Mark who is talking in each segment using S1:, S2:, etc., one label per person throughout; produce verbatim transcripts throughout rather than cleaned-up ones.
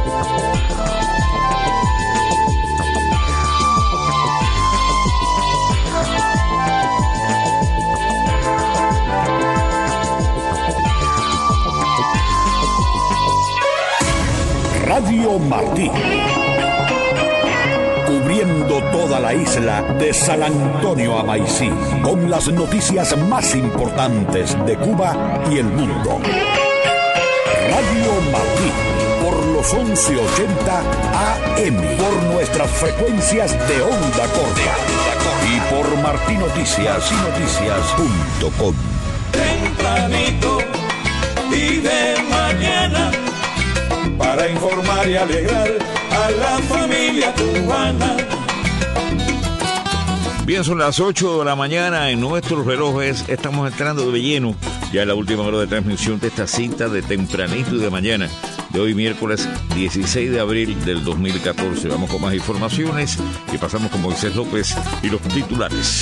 S1: Radio Martí, cubriendo toda la isla de San Antonio a Maicí, con las noticias más importantes de Cuba y el mundo. Radio Martí, por los once ochenta A M, por nuestras frecuencias de onda corta y por martí noticias noticias punto com.
S2: Tempranito y de mañana, para informar y alegrar a la familia cubana.
S3: Bien, son las ocho de la mañana en nuestros relojes. Estamos entrando de lleno ya en la última hora de transmisión de esta cita de tempranito y de mañana de hoy, miércoles dieciséis de abril del dos mil catorce. Vamos con más informaciones y pasamos con Moisés López y los titulares.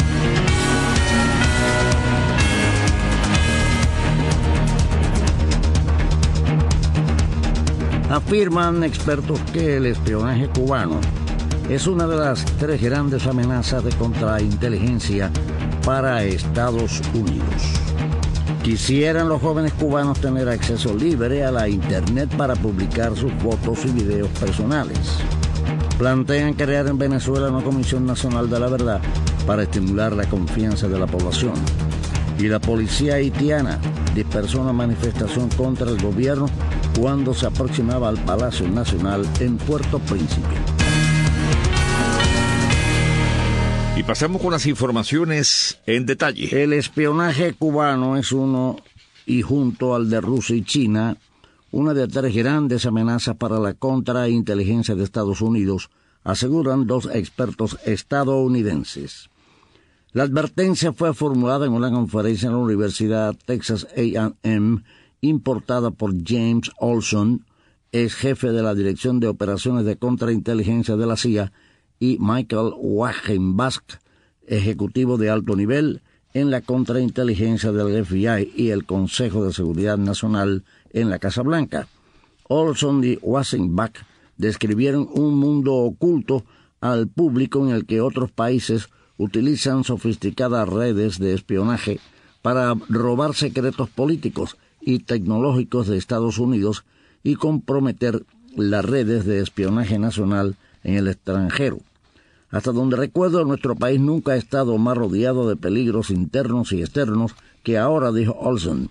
S4: Afirman expertos que el espionaje cubano es una de las tres grandes amenazas de contrainteligencia para Estados Unidos. Quisieran los jóvenes cubanos tener acceso libre a la Internet para publicar sus fotos y videos personales. Plantean crear en Venezuela una Comisión Nacional de la Verdad para estimular la confianza de la población. Y la policía haitiana dispersó una manifestación contra el gobierno cuando se aproximaba al Palacio Nacional en Puerto Príncipe.
S3: Y pasamos con las informaciones en detalle.
S4: El espionaje cubano es uno, y junto al de Rusia y China, una de tres grandes amenazas para la contrainteligencia de Estados Unidos, aseguran dos expertos estadounidenses. La advertencia fue formulada en una conferencia en la Universidad Texas A and M, importada por James Olson, ex jefe de la Dirección de Operaciones de Contrainteligencia de la C I A, y Michael Wagenbach, ejecutivo de alto nivel en la contrainteligencia del F B I y el Consejo de Seguridad Nacional en la Casa Blanca. Olson y Wagenbach describieron un mundo oculto al público en el que otros países utilizan sofisticadas redes de espionaje para robar secretos políticos y tecnológicos de Estados Unidos y comprometer las redes de espionaje nacional en el extranjero. Hasta donde recuerdo, nuestro país nunca ha estado más rodeado de peligros internos y externos que ahora, dijo Olson.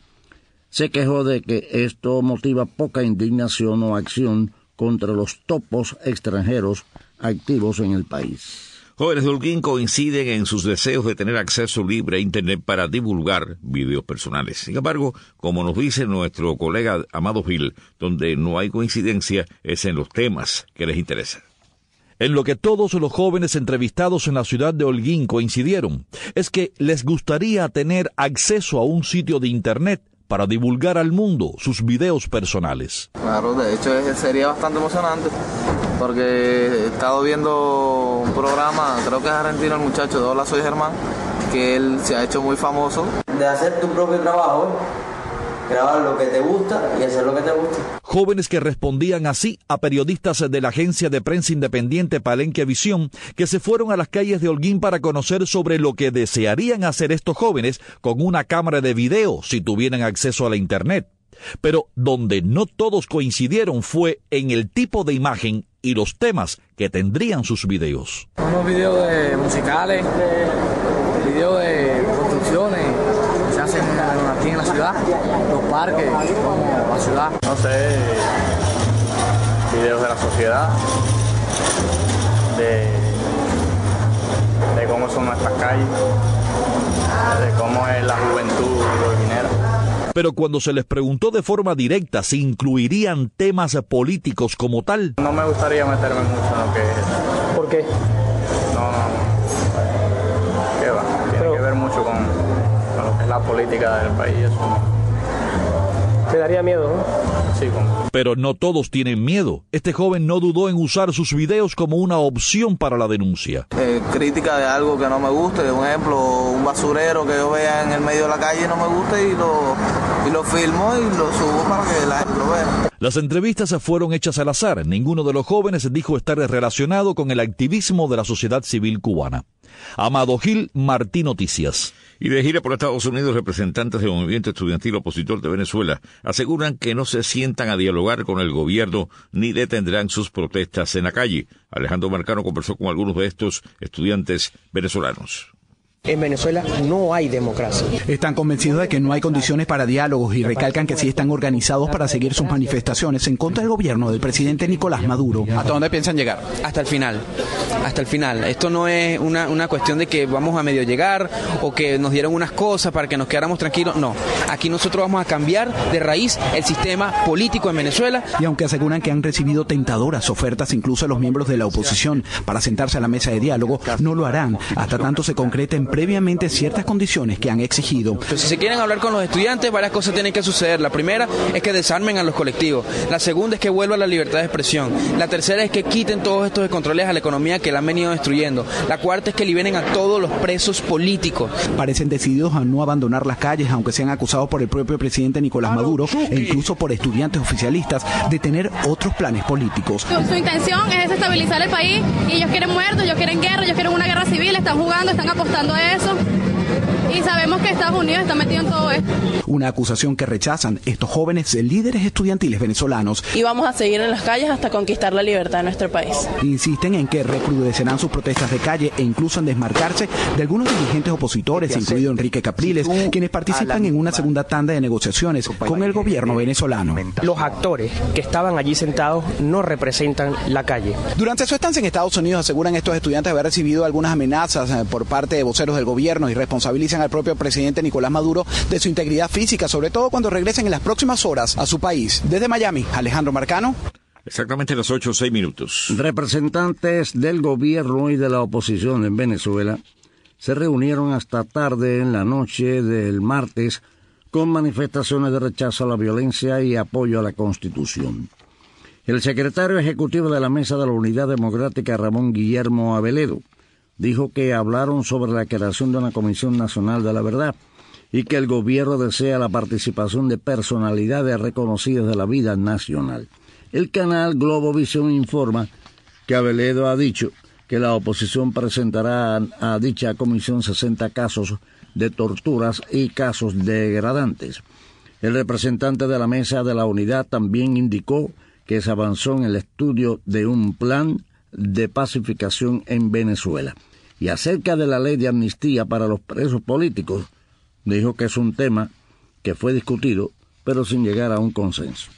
S4: Se quejó de que esto motiva poca indignación o acción contra los topos extranjeros activos en el país.
S3: Jóvenes de Holguín coinciden en sus deseos de tener acceso libre a Internet para divulgar videos personales. Sin embargo, como nos dice nuestro colega Amado Gil, donde no hay coincidencia es en los temas que les interesan.
S5: En lo que todos los jóvenes entrevistados en la ciudad de Holguín coincidieron, es que les gustaría tener acceso a un sitio de Internet para divulgar al mundo sus videos personales.
S6: Claro, de hecho sería bastante emocionante, porque he estado viendo un programa, creo que es argentino el muchacho de Hola Soy Germán, que él se ha hecho muy famoso.
S7: De hacer tu propio trabajo, grabar lo que te gusta y hacer lo que te gusta.
S5: Jóvenes que respondían así a periodistas de la agencia de prensa independiente Palenque Visión, que se fueron a las calles de Holguín para conocer sobre lo que desearían hacer estos jóvenes con una cámara de video si tuvieran acceso a la Internet. Pero donde no todos coincidieron fue en el tipo de imagen y los temas que tendrían sus videos.
S6: Unos videos de musicales, videos de construcciones que se hacen aquí en la ciudad, los parques, como la ciudad.
S8: No sé, videos de la sociedad, de, de cómo son nuestras calles, de cómo es la juventud holguinera.
S5: Pero cuando se les preguntó de forma directa si incluirían temas políticos como tal,
S8: no me gustaría meterme mucho en lo que es.
S9: ¿Por qué?
S8: No, no, ¿qué va? Tiene Pero... que ver mucho con, con lo que es la política del país. Eso.
S9: Me daría miedo, ¿no?
S8: Sí, como...
S5: Pero no todos tienen miedo. Este joven no dudó en usar sus videos como una opción para la denuncia.
S6: Eh, crítica de algo que no me guste, un ejemplo, un basurero que yo vea en el medio de la calle no me gusta y lo, y lo filmo y lo subo para que la gente lo vea.
S5: Las entrevistas fueron hechas al azar. Ninguno de los jóvenes dijo estar relacionado con el activismo de la sociedad civil cubana. Amado Gil, Martí Noticias.
S3: Y de gira por Estados Unidos, representantes del movimiento estudiantil opositor de Venezuela aseguran que no se sientan a dialogar con el gobierno ni detendrán sus protestas en la calle. Alejandro Marcano conversó con algunos de estos estudiantes venezolanos.
S9: En Venezuela no hay democracia.
S10: Están convencidos de que no hay condiciones para diálogos y recalcan que sí están organizados para seguir sus manifestaciones en contra del gobierno del presidente Nicolás Maduro.
S11: ¿Hasta dónde piensan llegar?
S12: Hasta el final, hasta el final. Esto no es una, una cuestión de que vamos a medio llegar o que nos dieron unas cosas para que nos quedáramos tranquilos. No, aquí nosotros vamos a cambiar de raíz el sistema político en Venezuela.
S10: Y aunque aseguran que han recibido tentadoras ofertas incluso a los miembros de la oposición para sentarse a la mesa de diálogo, no lo harán hasta tanto se concreten previamente ciertas condiciones que han exigido.
S12: Entonces, si se quieren hablar con los estudiantes, varias cosas tienen que suceder. La primera es que desarmen a los colectivos. La segunda es que vuelva la libertad de expresión. La tercera es que quiten todos estos controles a la economía que la han venido destruyendo. La cuarta es que liberen a todos los presos políticos.
S10: Parecen decididos a no abandonar las calles, aunque sean acusados por el propio presidente Nicolás Maduro e incluso por estudiantes oficialistas de tener otros planes políticos.
S13: Su, su intención es desestabilizar el país y ellos quieren muertos, ellos quieren guerra, ellos quieren una guerra civil, están jugando, están apostando a eso. Y sabemos que Estados Unidos está metido en todo esto.
S10: Una acusación que rechazan estos jóvenes líderes estudiantiles venezolanos.
S14: Y vamos a seguir en las calles hasta conquistar la libertad de nuestro país.
S10: Insisten en que recrudecerán sus protestas de calle e incluso en desmarcarse de algunos dirigentes opositores, incluido Enrique Capriles, quienes participan en una segunda tanda de negociaciones con el gobierno venezolano.
S9: Los actores que estaban allí sentados no representan la calle.
S11: Durante su estancia en Estados Unidos aseguran estos estudiantes haber recibido algunas amenazas por parte de voceros del gobierno y responsabilizan al propio presidente Nicolás Maduro de su integridad física, sobre todo cuando regresen en las próximas horas a su país. Desde Miami, Alejandro Marcano.
S3: Exactamente las ocho o seis minutos.
S4: Representantes del gobierno y de la oposición en Venezuela se reunieron hasta tarde en la noche del martes con manifestaciones de rechazo a la violencia y apoyo a la Constitución. El secretario ejecutivo de la Mesa de la Unidad Democrática, Ramón Guillermo Aveledo, dijo que hablaron sobre la creación de una Comisión Nacional de la Verdad y que el gobierno desea la participación de personalidades reconocidas de la vida nacional. El canal Globovisión informa que Aveledo ha dicho que la oposición presentará a dicha comisión sesenta casos de torturas y casos degradantes. El representante de la Mesa de la Unidad también indicó que se avanzó en el estudio de un plan de pacificación en Venezuela. Y acerca de la ley de amnistía para los presos políticos, dijo que es un tema que fue discutido, pero sin llegar a un consenso.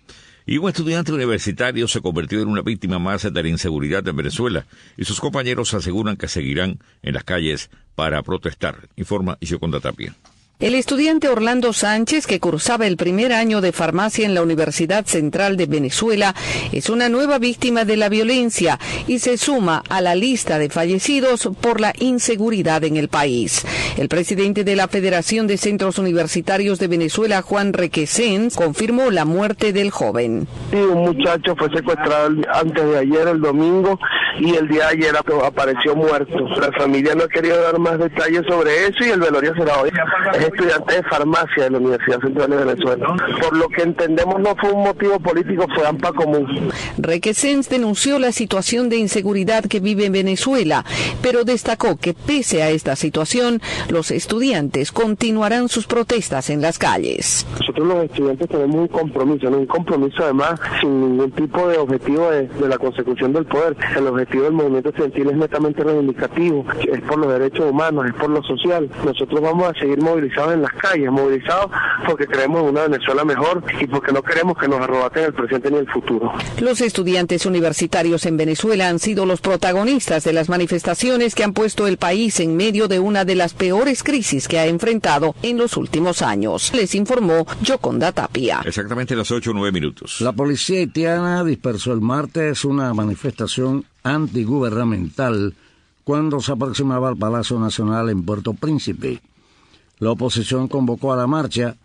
S3: Y un estudiante universitario se convirtió en una víctima más de la inseguridad en Venezuela, y sus compañeros aseguran que seguirán en las calles para protestar, informa Gioconda Tapia.
S15: El estudiante Orlando Sánchez, que cursaba el primer año de farmacia en la Universidad Central de Venezuela, es una nueva víctima de la violencia y se suma a la lista de fallecidos por la inseguridad en el país. El presidente de la Federación de Centros Universitarios de Venezuela, Juan Requesens, confirmó la muerte del joven.
S16: Sí, un muchacho fue secuestrado antes de ayer, el domingo, y el día de ayer apareció muerto. La familia no ha querido dar más detalles sobre eso y el velorio será hoy. Es estudiante de farmacia de la Universidad Central de Venezuela. Por lo que entendemos no fue un motivo político, fue AMPA común.
S15: Requesens denunció la situación de inseguridad que vive en Venezuela, pero destacó que pese a esta situación, los estudiantes continuarán sus protestas en las calles.
S16: Nosotros los estudiantes tenemos un compromiso, ¿no? Un compromiso además sin ningún tipo de objetivo de, de la consecución del poder. El objetivo del movimiento estudiantil es netamente reivindicativo, es por los derechos humanos, es por lo social. Nosotros vamos a seguir movilizados en las calles, movilizados porque creemos en una Venezuela mejor y porque no queremos que nos arrebaten el presente ni el futuro.
S15: Los estudiantes universitarios en Venezuela han sido los protagonistas de las manifestaciones que han puesto el país en medio de una de las peores crisis que ha enfrentado en los últimos años. Les informó Gioconda Tapia.
S3: Exactamente las ocho o nueve minutos.
S4: La policía haitiana dispersó el martes una manifestación antigubernamental cuando se aproximaba al Palacio Nacional en Puerto Príncipe. La oposición convocó a la marcha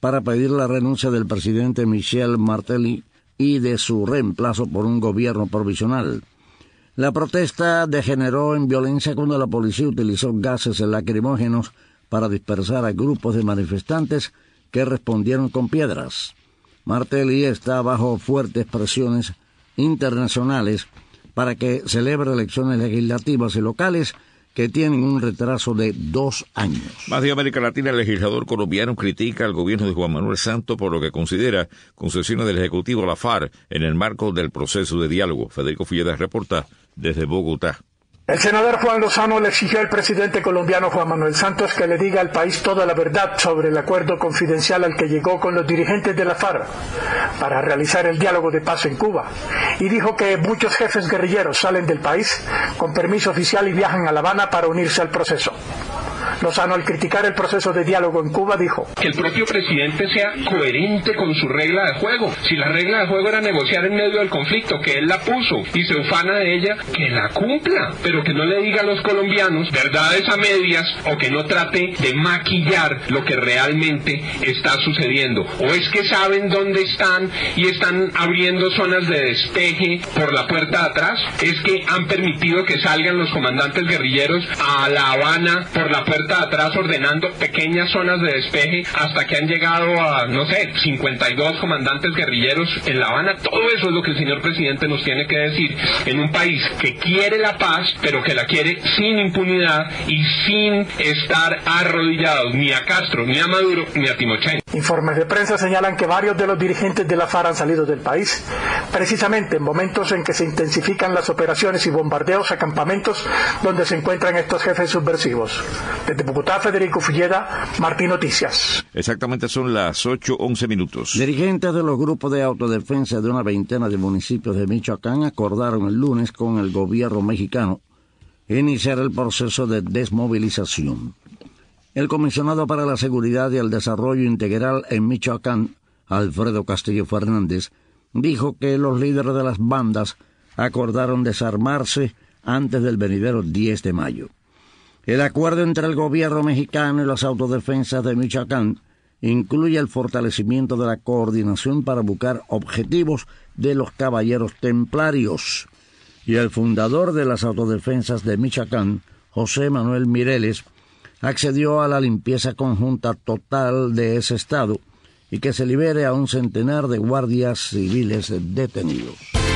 S4: para pedir la renuncia del presidente Michel Martelly y de su reemplazo por un gobierno provisional. La protesta degeneró en violencia cuando la policía utilizó gases lacrimógenos para dispersar a grupos de manifestantes que respondieron con piedras. Martelly está bajo fuertes presiones internacionales para que celebre elecciones legislativas y locales que tienen un retraso de dos años.
S3: Más de América Latina, el legislador colombiano critica al gobierno de Juan Manuel Santos por lo que considera concesiones del Ejecutivo a la FARC en el marco del proceso de diálogo. Federico Figueras reporta desde Bogotá.
S17: El senador Juan Lozano le exigió al presidente colombiano Juan Manuel Santos que le diga al país toda la verdad sobre el acuerdo confidencial al que llegó con los dirigentes de la FARC para realizar el diálogo de paz en Cuba, y dijo que muchos jefes guerrilleros salen del país con permiso oficial y viajan a La Habana para unirse al proceso. Lozano, al criticar el proceso de diálogo en Cuba, dijo
S18: que el propio presidente sea coherente con su regla de juego. Si la regla de juego era negociar en medio del conflicto, que él la puso y se ufana de ella, que la cumpla, pero que no le diga a los colombianos verdades a medias o que no trate de maquillar lo que realmente está sucediendo. O es que saben dónde están y están abriendo zonas de despeje por la puerta de atrás. Es que han permitido que salgan los comandantes guerrilleros a La Habana por la puerta de atrás ordenando pequeñas zonas de despeje hasta que han llegado a, no sé, cincuenta y dos comandantes guerrilleros en La Habana. Todo eso es lo que el señor presidente nos tiene que decir en un país que quiere la paz, pero que la quiere sin impunidad y sin estar arrodillados ni a Castro, ni a Maduro, ni a Timochenko.
S17: Informes de prensa señalan que varios de los dirigentes de la FARC han salido del país, precisamente en momentos en que se intensifican las operaciones y bombardeos a campamentos donde se encuentran estos jefes subversivos. Desde Bogotá, Federico Fulleda, Martín Noticias.
S3: Exactamente son las ocho once minutos.
S4: Dirigentes de los grupos de autodefensa de una veintena de municipios de Michoacán acordaron el lunes con el gobierno mexicano iniciar el proceso de desmovilización. El comisionado para la Seguridad y el Desarrollo Integral en Michoacán, Alfredo Castillo Fernández, dijo que los líderes de las bandas acordaron desarmarse antes del venidero diez de mayo. El acuerdo entre el gobierno mexicano y las autodefensas de Michoacán incluye el fortalecimiento de la coordinación para buscar objetivos de los caballeros templarios. Y el fundador de las autodefensas de Michoacán, José Manuel Mireles, accedió a la limpieza conjunta total de ese estado y que se libere a un centenar de guardias civiles detenidos.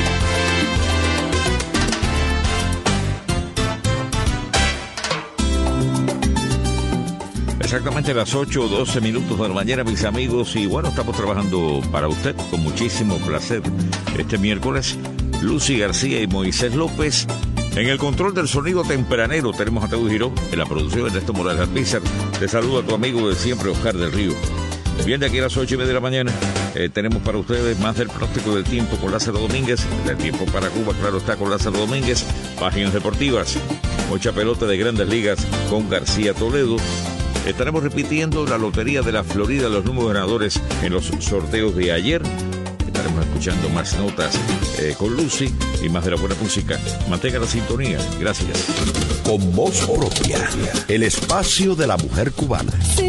S3: Exactamente las ocho o doce minutos de la mañana, mis amigos, y bueno, estamos trabajando para usted con muchísimo placer este miércoles. Lucy García y Moisés López en el control del sonido tempranero. Tenemos a Teo Giró en la producción, Ernesto Morales Alpizar. Te saluda a tu amigo de siempre, Oscar del Río. Bien, de aquí a las ocho y media de la mañana eh, tenemos para ustedes más del pronóstico del tiempo con Lázaro Domínguez, del tiempo para Cuba, claro está, con Lázaro Domínguez, páginas deportivas, mucha pelota de Grandes Ligas con García Toledo. Estaremos repitiendo la lotería de la Florida, los números ganadores en los sorteos de ayer. Estaremos escuchando más notas eh, con Lucy y más de la buena música. Mantenga la sintonía. Gracias.
S1: Con voz propia, el espacio de la mujer cubana.
S19: Sin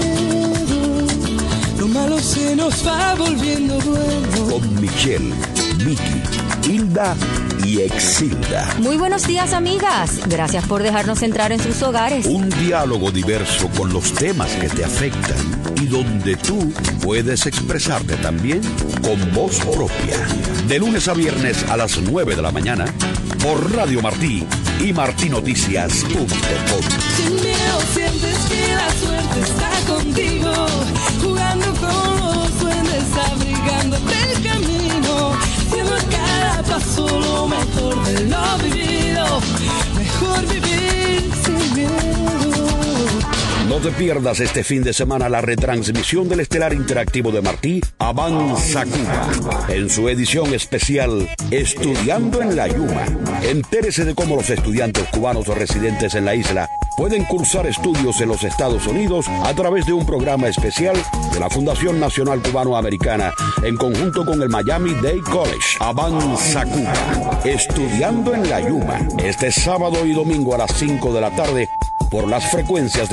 S19: miedo, lo malo se nos va volviendo bueno.
S1: Con Michelle, Miki, Hilda y Exilda.
S20: Muy buenos días, amigas. Gracias por dejarnos entrar en sus hogares.
S1: Un diálogo diverso con los temas que te afectan y donde tú puedes expresarte también con voz propia. De lunes a viernes a las nueve de la mañana por Radio Martí y martinoticias punto com.
S19: Sin miedo sientes que la suerte está contigo, jugando con los duendes, abrigándote el camino, siendo cada paso lo mejor de lo vivido, mejor vivir sin miedo.
S1: No te pierdas este fin de semana la retransmisión del estelar interactivo de Martí, Avanza Cuba, en su edición especial Estudiando en la Yuma. Entérese de cómo los estudiantes cubanos residentes en la isla pueden cursar estudios en los Estados Unidos a través de un programa especial de la Fundación Nacional Cubano-Americana en conjunto con el Miami Dade College. Avanza Cuba, Estudiando en la Yuma, este sábado y domingo a las cinco de la tarde por las frecuencias de Martí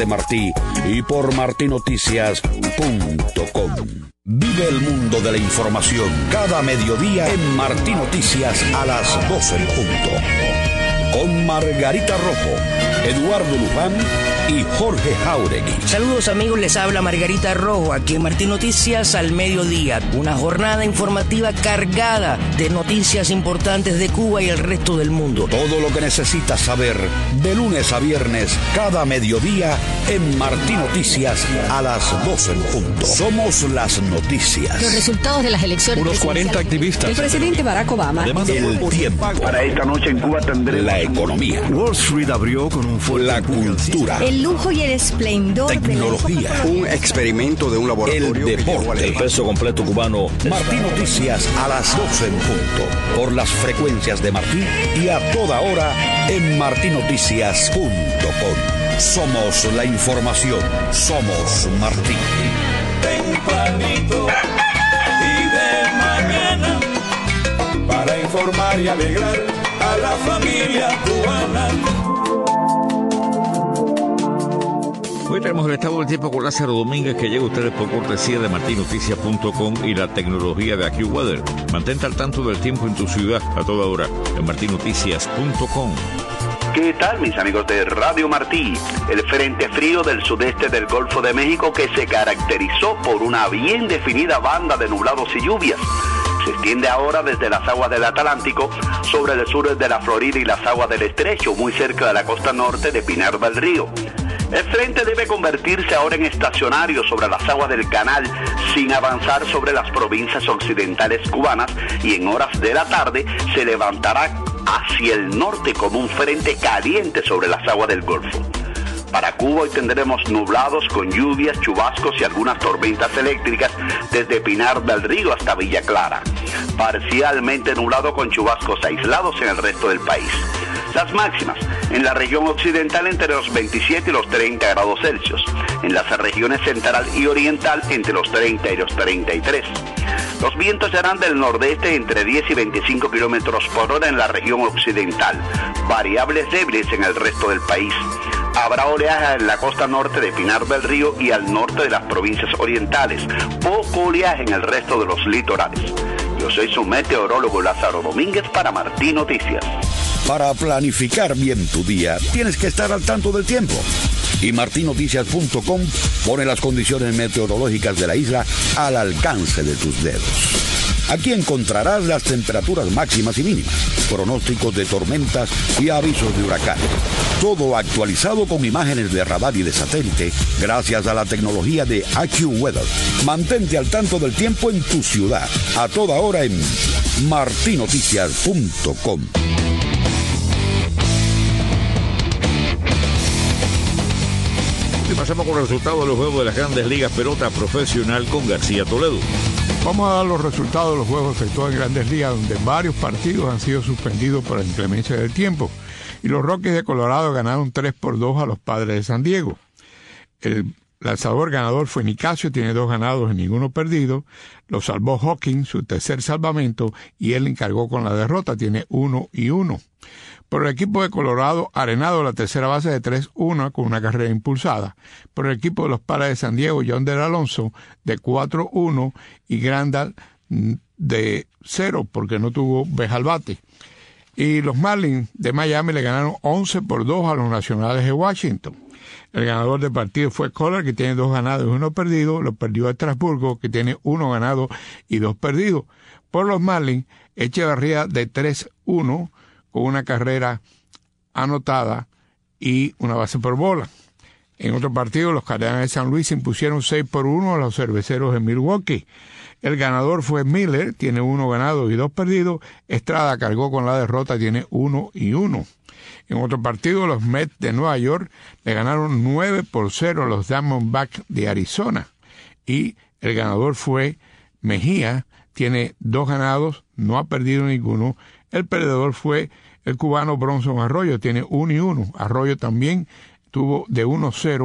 S1: Martí y por martinoticias punto com. Vive el mundo de la información cada mediodía en Martí Noticias a las doce en punto. Con Margarita Rojo, Eduardo Luján y Jorge Jauregui.
S21: Saludos amigos, les habla Margarita Rojo aquí en Martí Noticias al mediodía. Una jornada informativa cargada de noticias importantes de Cuba y el resto del mundo.
S1: Todo lo que necesitas saber de lunes a viernes cada mediodía en Martí Noticias a las doce en punto. Somos las noticias.
S20: Los resultados de las elecciones.
S5: Unos cuarenta activistas.
S20: El presidente Barack Obama.
S1: El tiempo.
S22: Para esta noche en Cuba tendremos
S1: la economía.
S22: Wall Street abrió con un fuerte
S1: la cultura.
S20: El lujo y el esplendor.
S1: Tecnología.
S22: De un experimento de un laboratorio.
S1: El deporte.
S22: El
S1: peso completo cubano. Martí Noticias a las doce en punto. Por las frecuencias de Martí y a toda hora en martinoticias punto com. Somos la información. Somos Martí.
S2: Tempranito y de mañana para informar y alegrar a la familia cubana.
S3: Hoy tenemos el estado del tiempo con Lázaro Domínguez, que llega a ustedes por cortesía de martinoticias punto com y la tecnología de AccuWeather. Mantente al tanto del tiempo en tu ciudad a toda hora en martinoticias punto com.
S23: ¿Qué tal, mis amigos de Radio Martí? El frente frío del sudeste del Golfo de México, que se caracterizó por una bien definida banda de nublados y lluvias, se extiende ahora desde las aguas del Atlántico sobre el sur de la Florida y las aguas del Estrecho, muy cerca de la costa norte de Pinar del Río. El frente debe convertirse ahora en estacionario sobre las aguas del canal, sin avanzar sobre las provincias occidentales cubanas, y en horas de la tarde se levantará hacia el norte como un frente caliente sobre las aguas del Golfo. Para Cuba hoy tendremos nublados con lluvias, chubascos y algunas tormentas eléctricas desde Pinar del Río hasta Villa Clara. Parcialmente nublado con chubascos aislados en el resto del país. Las máximas en la región occidental entre los veintisiete y los treinta grados Celsius. En las regiones central y oriental entre los treinta y los treinta y tres. Los vientos serán del nordeste entre diez y veinticinco kilómetros por hora en la región occidental. Variables débiles en el resto del país. Habrá oleaje en la costa norte de Pinar del Río y al norte de las provincias orientales. Poco oleaje en el resto de los litorales. Yo soy su meteorólogo Lázaro Domínguez para Martí Noticias.
S1: Para planificar bien tu día, tienes que estar al tanto del tiempo. Y martinoticias punto com pone las condiciones meteorológicas de la isla al alcance de tus dedos. Aquí encontrarás las temperaturas máximas y mínimas, pronósticos de tormentas y avisos de huracanes. Todo actualizado con imágenes de radar y de satélite gracias a la tecnología de AccuWeather. Mantente al tanto del tiempo en tu ciudad, a toda hora en martinoticias punto com.
S3: Y pasamos con los resultados de los juegos de las Grandes Ligas Pelota Profesional con García Toledo.
S24: Vamos a dar los resultados de los juegos efectuados en Grandes Ligas, donde varios partidos han sido suspendidos por la inclemencia del tiempo. Y los Rockies de Colorado ganaron tres por dos a los Padres de San Diego. El lanzador ganador fue Nicasio, tiene dos ganados y ninguno perdido. Lo salvó Hawkins, su tercer salvamento, y él encargó con la derrota, tiene uno y uno. Por el equipo de Colorado, Arenado, la tercera base de tres uno con una carrera impulsada. Por el equipo de los Padres de San Diego, Yonder Alonso de cuatro uno y Grandal de cero porque no tuvo vez al bate. Y los Marlins de Miami le ganaron once por dos a los Nacionales de Washington. El ganador del partido fue Kohler, que tiene dos ganados y uno perdido. Lo perdió a Estrasburgo, que tiene uno ganado y dos perdidos. Por los Marlins, Echeverría de tres uno con una carrera anotada y una base por bola. En otro partido, los Cardenales de San Luis impusieron seis por uno a los Cerveceros de Milwaukee. El ganador fue Miller, tiene uno ganado y dos perdidos. Estrada cargó con la derrota, tiene uno y uno. En otro partido, los Mets de Nueva York le ganaron nueve por cero a los Diamondbacks de Arizona. Y el ganador fue Mejía, tiene dos ganados, no ha perdido ninguno. El perdedor fue el cubano Bronson Arroyo, tiene uno y uno. Arroyo también tuvo de uno cero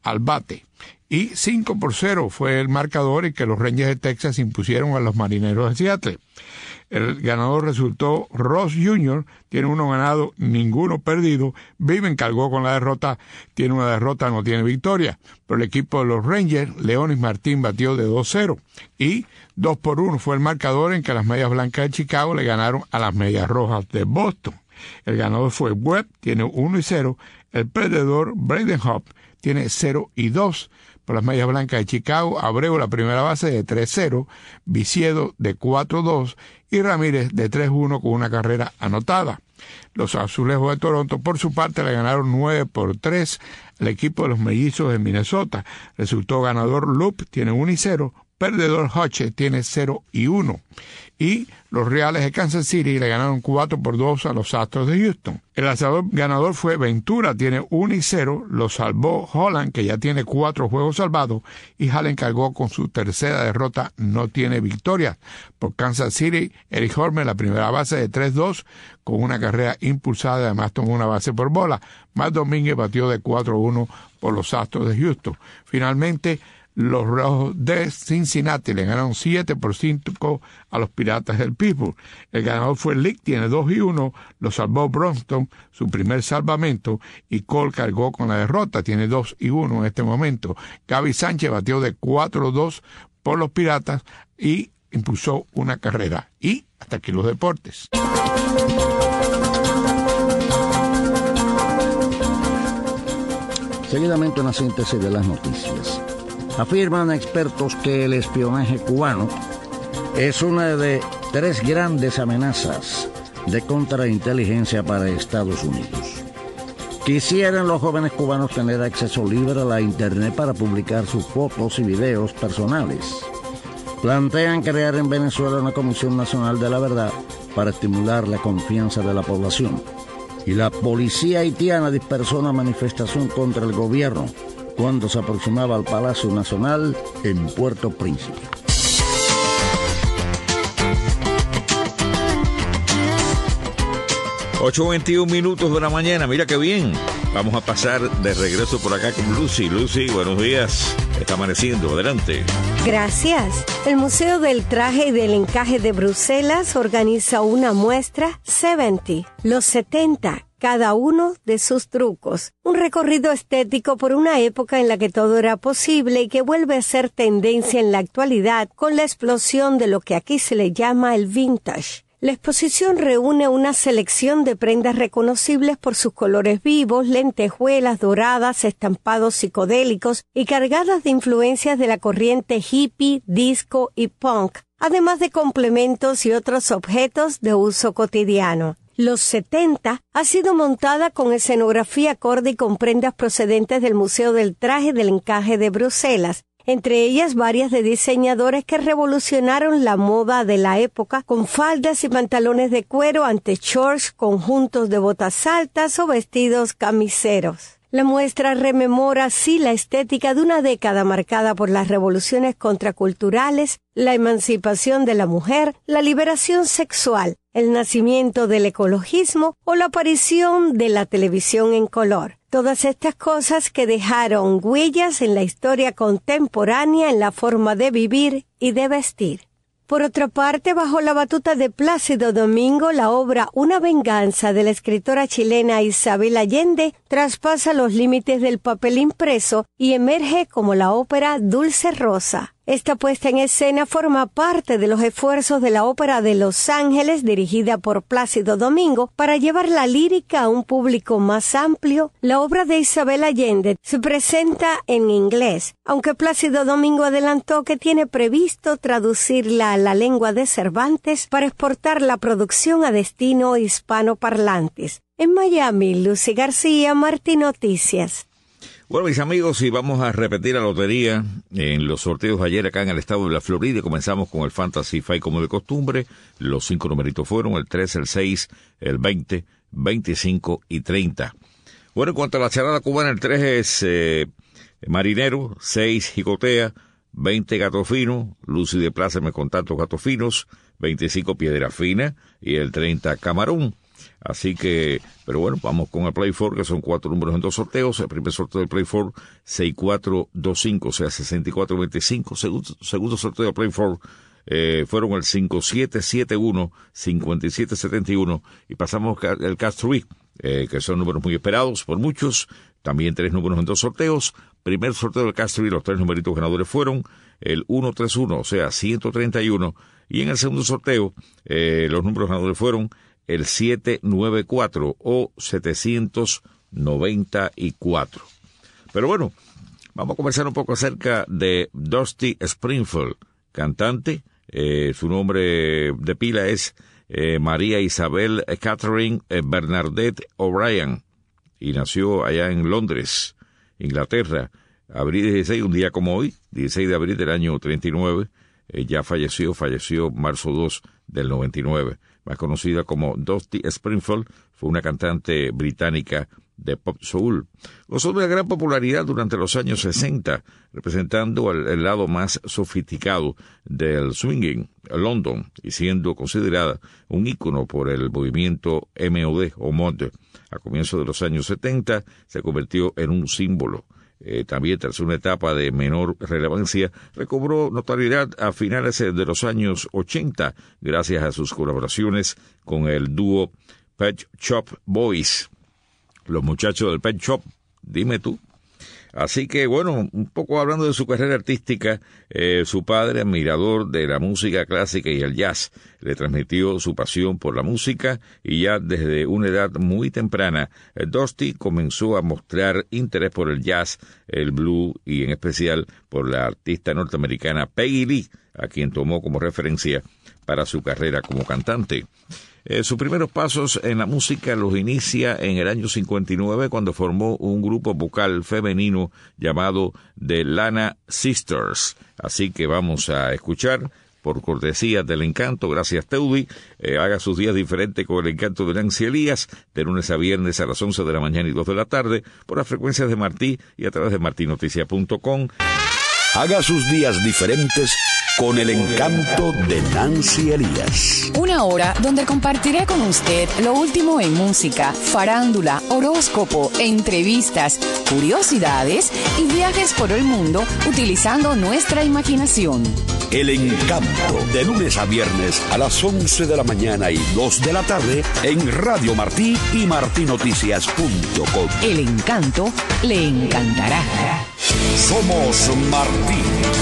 S24: al bate. Y cinco por cero fue el marcador en que los Rangers de Texas impusieron a los Marineros de Seattle. El ganador resultó Ross junior, tiene uno ganado, ninguno perdido. Viven cargó con la derrota, tiene una derrota, no tiene victoria. Pero el equipo de los Rangers, Leonis Martín batió de dos cero. Y dos por uno fue el marcador en que las Medias Blancas de Chicago le ganaron a las Medias Rojas de Boston. El ganador fue Webb, tiene uno y cero. El perdedor, Braden Hopp, tiene cero y dos. Por las Medias Blancas de Chicago, Abreu la primera base de tres cero, Viciedo de cuatro dos y Ramírez de tres uno con una carrera anotada. Los Azulejos de Toronto, por su parte, le ganaron nueve por tres al equipo de los Mellizos de Minnesota. Resultó ganador Loop, tiene uno y cero, perdedor Hodge tiene cero y uno. Y los Reales de Kansas City le ganaron cuatro por dos a los Astros de Houston. El lanzador ganador fue Ventura, tiene uno y cero, lo salvó Holland, que ya tiene cuatro juegos salvados, y Hallen cargó con su tercera derrota, no tiene victoria. Por Kansas City, Eric Hormer, la primera base de tres dos, con una carrera impulsada, además tomó una base por bola. Matt Domínguez batió de cuatro uno por los Astros de Houston. Finalmente, los Rojos de Cincinnati le ganaron siete por cinco a los Piratas del Pittsburgh. El ganador fue Lick, tiene dos y uno, lo salvó Bronston, su primer salvamento, y Cole cargó con la derrota, tiene dos y uno en este momento. Gaby Sánchez batió de cuatro dos por los Piratas y impulsó una carrera. Y hasta aquí los deportes.
S4: Seguidamente una síntesis de las noticias. Afirman expertos que el espionaje cubano es una de tres grandes amenazas de contrainteligencia para Estados Unidos. Quisieran los jóvenes cubanos tener acceso libre a la Internet para publicar sus fotos y videos personales. Plantean crear en Venezuela una Comisión Nacional de la Verdad para estimular la confianza de la población. Y la policía haitiana dispersó una manifestación contra el gobierno cuando se aproximaba al Palacio Nacional en Puerto Príncipe.
S3: ocho veintiún minutos de la mañana, mira qué bien. Vamos a pasar de regreso por acá con Lucy. Lucy, buenos días. Está amaneciendo, adelante.
S6: Gracias. El Museo del Traje y del Encaje de Bruselas organiza una muestra setenta, los setenta, cada uno de sus trucos. Un recorrido estético por una época en la que todo era posible y que vuelve a ser tendencia en la actualidad con la explosión de lo que aquí se le llama el vintage. La exposición reúne una selección de prendas reconocibles por sus colores vivos, lentejuelas doradas, estampados psicodélicos y cargadas de influencias de la corriente hippie, disco y punk, además de complementos y otros objetos de uso cotidiano. Los setenta ha sido montada con escenografía acorde y con prendas procedentes del Museo del Traje y del Encaje de Bruselas, entre ellas varias de diseñadores que revolucionaron la moda de la época con faldas y pantalones de cuero ante shorts, conjuntos de botas altas o vestidos camiseros. La muestra rememora así la estética de una década marcada por las revoluciones contraculturales, la emancipación de la mujer, la liberación sexual, el nacimiento del ecologismo o la aparición de la televisión en color. Todas estas cosas que dejaron huellas en la historia contemporánea en la forma de vivir y de vestir. Por otra parte, bajo la batuta de Plácido Domingo, la obra Una venganza de la escritora chilena Isabel Allende traspasa los límites del papel impreso y emerge como la ópera Dulce Rosa. Esta puesta en escena forma parte de los esfuerzos de la Ópera de Los Ángeles, dirigida por Plácido Domingo, para llevar la lírica a un público más amplio. La obra de Isabel Allende se presenta en inglés, aunque Plácido Domingo adelantó que tiene previsto traducirla a la lengua de Cervantes para exportar la producción a destino hispanoparlantes. En Miami, Lucy García, Martín Noticias.
S3: Bueno, mis amigos, y vamos a repetir la lotería en los sorteos de ayer acá en el estado de la Florida. Comenzamos con el Fantasy Five como de costumbre. Los cinco numeritos fueron el tres, el seis, el veinte, veinticinco y treinta. Bueno, en cuanto a la charada cubana, el tres es eh, Marinero, seis Jicotea, veinte Gato Fino, Lucy de Plaza me contacto Gato Finos, veinticinco Piedra Fina y el treinta Camarón. Así que, pero bueno, vamos con el Play cuatro, que son cuatro números en dos sorteos. El primer sorteo del Play cuatro, sesenta y cuatro veinticinco, o sea, sesenta y cuatro veinticinco. Segundo, segundo sorteo del Play cuatro, eh, fueron el cinco siete siete uno, cinco siete siete uno. Y pasamos el Cast tres, eh, que son números muy esperados por muchos. También tres números en dos sorteos. Primer sorteo del Cast tres, los tres numeritos ganadores fueron el ciento treinta y uno, o sea, ciento treinta y uno. Y en el segundo sorteo, eh, los números ganadores fueron el setecientos noventa y cuatro o setecientos noventa y cuatro. Pero bueno, vamos a conversar un poco acerca de Dusty Springfield, cantante. Eh, su nombre de pila es eh, María Isabel Catherine Bernadette O'Brien, y nació allá en Londres, Inglaterra, abril dieciséis, un día como hoy, dieciséis de abril del año treinta y nueve. Eh, ya falleció, falleció marzo dos del noventa y nueve. Más conocida como Dusty Springfield, fue una cantante británica de pop soul. Gozó de una gran popularidad durante los años sesenta, representando el, el lado más sofisticado del swinging London y siendo considerada un ícono por el movimiento M O D o mod. A comienzos de los años setenta se convirtió en un símbolo. Eh, también, tras una etapa de menor relevancia, recobró notoriedad a finales de los años ochenta, gracias a sus colaboraciones con el dúo Pet Shop Boys. Los muchachos del Pet Shop, dime tú. Así que, bueno, un poco hablando de su carrera artística, eh, su padre, admirador de la música clásica y el jazz, le transmitió su pasión por la música y ya desde una edad muy temprana, eh, Dusty comenzó a mostrar interés por el jazz, el blues y en especial por la artista norteamericana Peggy Lee, a quien tomó como referencia para su carrera como cantante. Eh, sus primeros pasos en la música los inicia en el año cincuenta y nueve, cuando formó un grupo vocal femenino llamado The Lana Sisters. Así que vamos a escuchar, por cortesía del Encanto, gracias Teudi, eh, haga sus días diferentes con el Encanto de Nancy Elías, de lunes a viernes a las once de la mañana y dos de la tarde, por las frecuencias de Martí y a través de marti noticias punto com.
S1: Haga sus días diferentes con el Encanto de Nancy Elías.
S7: Una hora donde compartiré con usted lo último en música, farándula, horóscopo, entrevistas, curiosidades y viajes por el mundo utilizando nuestra imaginación.
S1: El Encanto, de lunes a viernes a las once de la mañana y dos de la tarde en Radio Martí y marti noticias punto com.
S7: El Encanto le encantará.
S1: Somos Martí.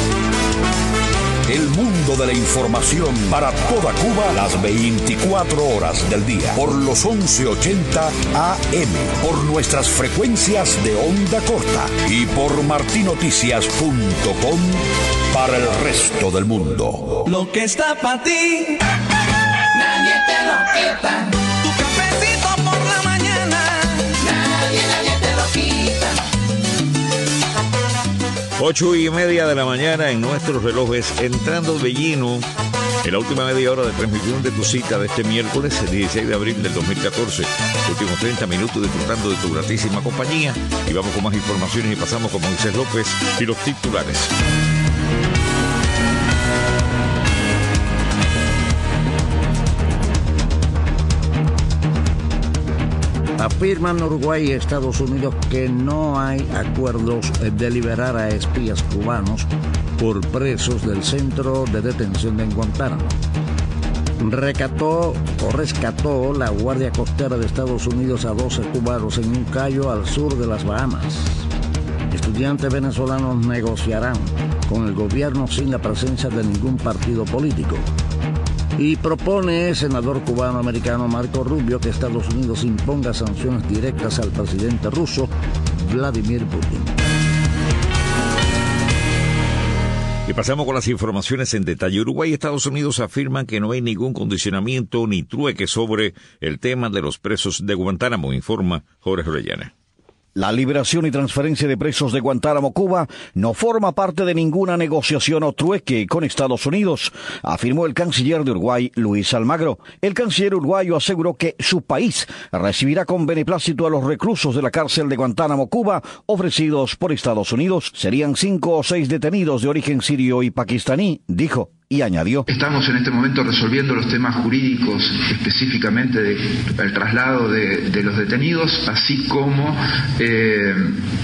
S1: El mundo de la información para toda Cuba las veinticuatro horas del día. Por los once ochenta A M, por nuestras frecuencias de onda corta y por marti noticias punto com para el resto del mundo.
S2: Lo que está para ti, nadie te lo quita. Tu cafecito por la mañana, nadie, nadie te lo quita.
S3: Ocho y media de la mañana en nuestros relojes, entrando de lleno en la última media hora de transmisión de tu cita de este miércoles, el dieciséis de abril del dos mil catorce. Últimos treinta minutos disfrutando de tu gratísima compañía. Y vamos con más informaciones y pasamos con Moisés López y los titulares.
S4: Afirman Uruguay y Estados Unidos que no hay acuerdos de liberar a espías cubanos por presos del centro de detención de Guantánamo. Recató o rescató la Guardia Costera de Estados Unidos a doce cubanos en un cayó al sur de las Bahamas. Estudiantes venezolanos negociarán con el gobierno sin la presencia de ningún partido político. Y propone el senador cubano-americano Marco Rubio que Estados Unidos imponga sanciones directas al presidente ruso Vladimir Putin.
S3: Y pasamos con las informaciones en detalle. Uruguay y Estados Unidos afirman que no hay ningún condicionamiento ni trueque sobre el tema de los presos de Guantánamo, informa Jorge Orellana.
S8: La liberación y transferencia de presos de Guantánamo, Cuba, no forma parte de ninguna negociación o trueque con Estados Unidos, afirmó el canciller de Uruguay, Luis Almagro. El canciller uruguayo aseguró que su país recibirá con beneplácito a los reclusos de la cárcel de Guantánamo, Cuba, ofrecidos por Estados Unidos. Serían cinco o seis detenidos de origen sirio y pakistaní, dijo. y añadió:
S10: Estamos en este momento resolviendo los temas jurídicos, específicamente del traslado de, de los detenidos, así como eh,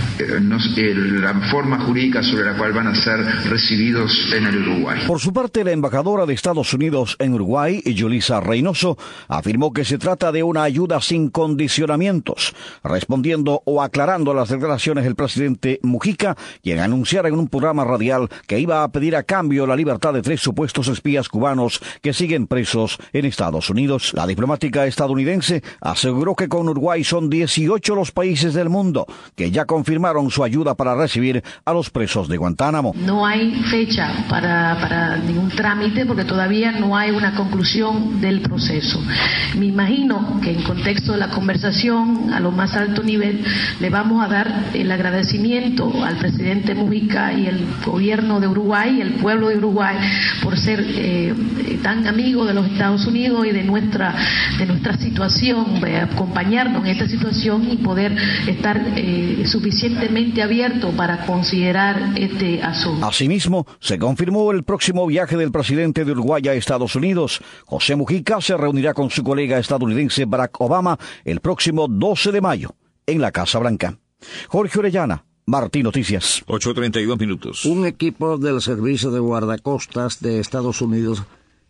S10: nos, eh, la forma jurídica sobre la cual van a ser recibidos en el Uruguay.
S8: Por su parte, la embajadora de Estados Unidos en Uruguay, Yulisa Reynoso, afirmó que se trata de una ayuda sin condicionamientos, respondiendo o aclarando las declaraciones del presidente Mujica, quien anunciara en un programa radial que iba a pedir a cambio la libertad de tres supuestos espías cubanos que siguen presos en Estados Unidos. La diplomática estadounidense aseguró que con Uruguay son dieciocho los países del mundo que ya confirmaron su ayuda para recibir a los presos de Guantánamo.
S12: No hay fecha para, para ningún trámite porque todavía no hay una conclusión del proceso. Me imagino que en contexto de la conversación a lo más alto nivel le vamos a dar el agradecimiento al presidente Mujica y el gobierno de Uruguay y el pueblo de Uruguay por ser eh, tan amigos de los Estados Unidos y de nuestra de nuestra situación, de acompañarnos en esta situación y poder estar eh, suficientemente abierto para considerar este asunto.
S8: Asimismo, se confirmó el próximo viaje del presidente de Uruguay a Estados Unidos. José Mujica se reunirá con su colega estadounidense Barack Obama el próximo doce de mayo en la Casa Blanca. Jorge Orellana, Martín Noticias.
S3: ocho treinta y dos minutos.
S4: Un equipo del Servicio de Guardacostas de Estados Unidos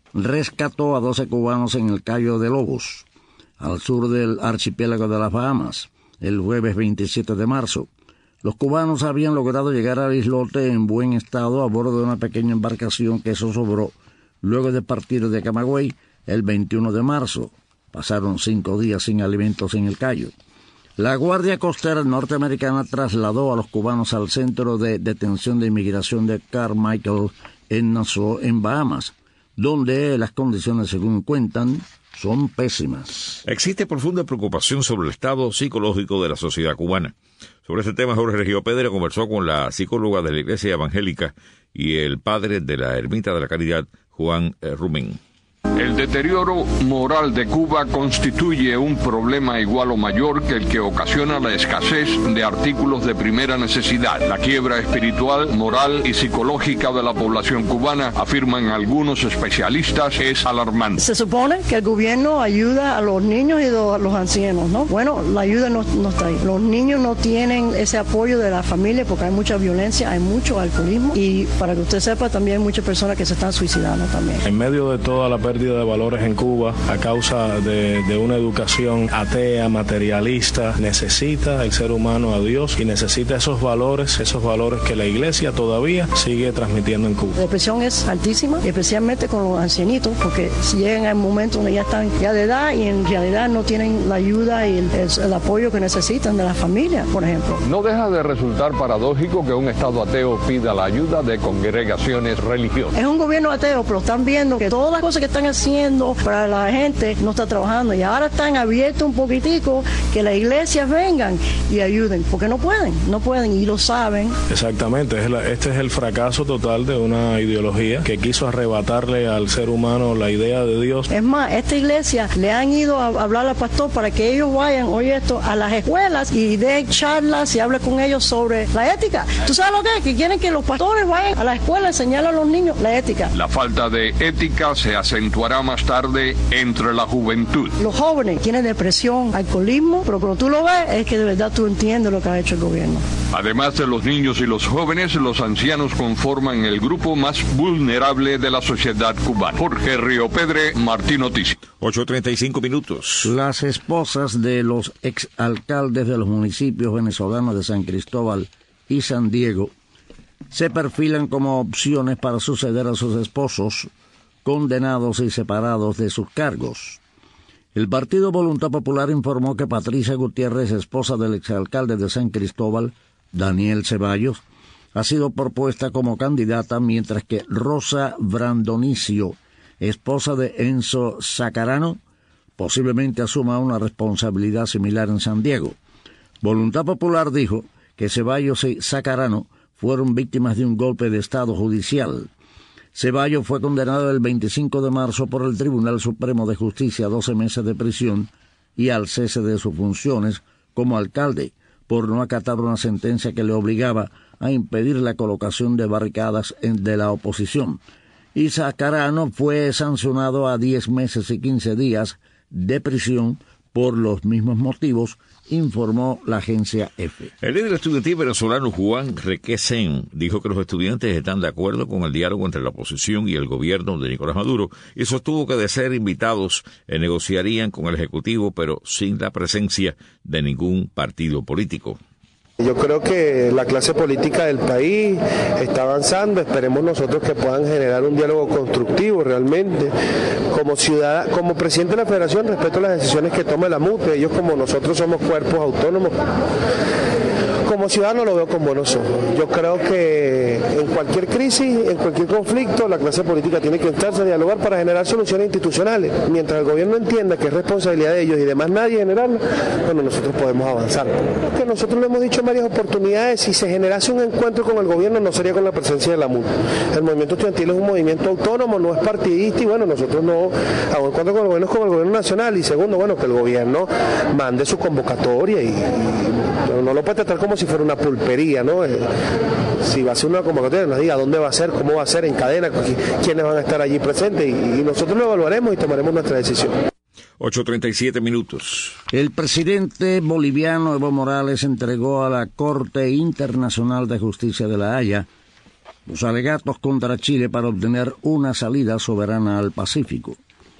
S4: rescató a doce cubanos en el Cayo de Lobos, al sur del archipiélago de las Bahamas, el jueves veintisiete de marzo. Los cubanos habían logrado llegar al islote en buen estado a bordo de una pequeña embarcación que zozobró luego de partir de Camagüey el veintiuno de marzo. Pasaron cinco días sin alimentos en el Cayo. La Guardia Costera norteamericana trasladó a los cubanos al Centro de Detención de Inmigración de Carmichael en Nassau, en Bahamas, donde las condiciones, según cuentan, son pésimas.
S3: Existe profunda preocupación sobre el estado psicológico de la sociedad cubana. Sobre este tema, Jorge Regio Pedro conversó con la psicóloga de la Iglesia Evangélica y el padre de la Ermita de la Caridad, Juan Rumín.
S13: El deterioro moral de Cuba constituye un problema igual o mayor que el que ocasiona la escasez de artículos de primera necesidad. La quiebra espiritual, moral y psicológica de la población cubana, afirman algunos especialistas, es alarmante.
S14: Se supone que el gobierno ayuda a los niños y a los ancianos, ¿no? Bueno, la ayuda no, no está ahí. Los niños no tienen ese apoyo de la familia porque hay mucha violencia, hay mucho alcoholismo y para que usted sepa también hay muchas personas que se están suicidando también.
S25: En medio de toda la pérdida de valores en Cuba a causa de, de una educación atea, materialista, necesita el ser humano a Dios y necesita esos valores, esos valores que la Iglesia todavía sigue transmitiendo en Cuba.
S14: La depresión es altísima, especialmente con los ancianitos, porque si llegan al momento donde ya están ya de edad y en realidad no tienen la ayuda y el, el, el apoyo que necesitan de la familia, por ejemplo.
S13: No deja de resultar paradójico que un Estado ateo pida la ayuda de congregaciones religiosas.
S14: Es un gobierno ateo, pero están viendo que todas las cosas que están haciendo para la gente no está trabajando y ahora están abiertos un poquitico que las iglesias vengan y ayuden, porque no pueden, no pueden y lo saben.
S25: Exactamente, este es el fracaso total de una ideología que quiso arrebatarle al ser humano la idea de Dios.
S14: Es más, esta iglesia le han ido a hablar al pastor para que ellos vayan, oye esto, a las escuelas y den charlas y hable con ellos sobre la ética. ¿Tú sabes lo que es? Que quieren que los pastores vayan a la escuela a enseñarle a los niños la ética.
S13: La falta de ética se acentuará más tarde entre la juventud.
S14: Los jóvenes tienen depresión, alcoholismo, pero cuando tú lo ves es que de verdad tú entiendes lo que ha hecho el gobierno.
S13: Además de los niños y los jóvenes, los ancianos conforman el grupo más vulnerable de la sociedad cubana. Jorge Río Pedre, Martín Noticias.
S3: ocho treinta y cinco minutos.
S4: Las esposas de los exalcaldes de los municipios venezolanos de San Cristóbal y San Diego se perfilan como opciones para suceder a sus esposos condenados y separados de sus cargos. El Partido Voluntad Popular informó que Patricia Gutiérrez, esposa del exalcalde de San Cristóbal, Daniel Ceballos, ha sido propuesta como candidata, mientras que Rosa Brandonicio, esposa de Enzo Sacarano, posiblemente asuma una responsabilidad similar en San Diego. Voluntad Popular dijo que Ceballos y Sacarano fueron víctimas de un golpe de Estado judicial. Ceballos fue condenado el veinticinco de marzo por el Tribunal Supremo de Justicia a doce meses de prisión y al cese de sus funciones como alcalde por no acatar una sentencia que le obligaba a impedir la colocación de barricadas de la oposición Isa Carano fue sancionado a diez meses y quince días de prisión por los mismos motivos, informó la agencia EFE.
S3: El líder estudiantil venezolano Juan Requesén dijo que los estudiantes están de acuerdo con el diálogo entre la oposición y el gobierno de Nicolás Maduro y sostuvo que de ser invitados eh, negociarían con el Ejecutivo, pero sin la presencia de ningún partido político.
S9: Yo creo que la clase política del país está avanzando, esperemos nosotros que puedan generar un diálogo constructivo realmente. Como ciudad, como presidente de la Federación respeto las decisiones que tome la MUTE, ellos como nosotros somos cuerpos autónomos. Como ciudadano lo veo con buenos ojos. Yo creo que en cualquier crisis, en cualquier conflicto, la clase política tiene que sentarse a dialogar para generar soluciones institucionales. Mientras el gobierno entienda que es responsabilidad de ellos y de más nadie generarla, bueno, nosotros podemos avanzar. Lo que nosotros lo hemos dicho en varias oportunidades, si se generase un encuentro con el gobierno no sería con la presencia de la MUTE. El movimiento estudiantil es un movimiento autónomo, no es partidista y bueno, nosotros no hago encuentro con el gobierno, es con el gobierno nacional y segundo, bueno, que el gobierno mande su convocatoria y, y no lo puede tratar como si fuera una pulpería, ¿no? Eh, si va a ser una convocatoria, nos diga dónde va a ser, cómo va a ser, en cadena, quiénes van a estar allí presentes y, y nosotros lo evaluaremos y tomaremos nuestra decisión.
S3: ocho treinta y siete minutos.
S4: El presidente boliviano Evo Morales entregó a la Corte Internacional de Justicia de La Haya los alegatos contra Chile para obtener una salida soberana al Pacífico.